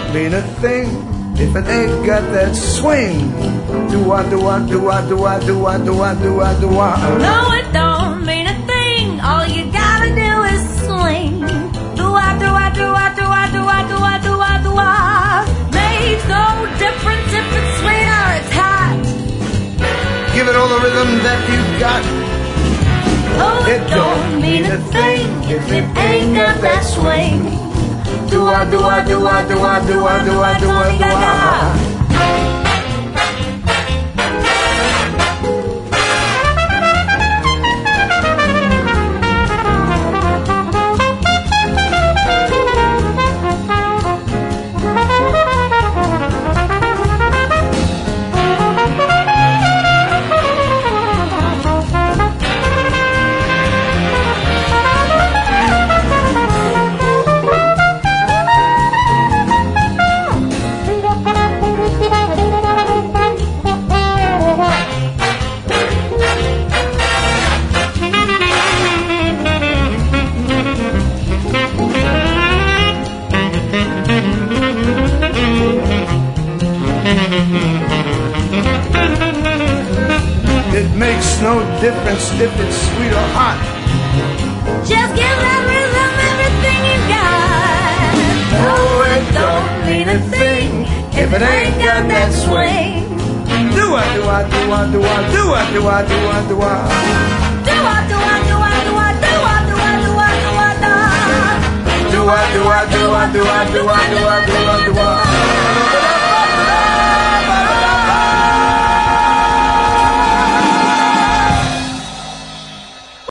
mean a thing if it ain't got that swing. Do-wah, do-wah, do-wah, do-wah, do-wah, do-wah, do-wah, do-wah. No, it don't mean a thing. All you gotta do is swing. Do-wah, do-wah, do-wah, do-wah, do-wah, do-wah, do-wah, do-wah. Makes no difference if it's sweet or it's hot. Give it all the rhythm that you've got. Oh, it don't mean a thing if it ain't got that swing. Do-wah, do-wah, do-wah, do-wah, do-wah, do-wah, do-wah, do-wah. It makes no difference if it's sweet or hot. Just give that rhythm everything you got. Oh, it don't mean a thing if it ain't got that swing. Do-wah, do-wah, do-wah, do-wah, do-wah, do-wah, do-wah, do-wah. Do-wah, do-wah, do-wah, do-wah, do-wah, do-wah, do-wah, do-wah, do-wah. Do-wah, do-wah, do-wah, do-wah, do-wah, do-wah, do-wah, do-wah.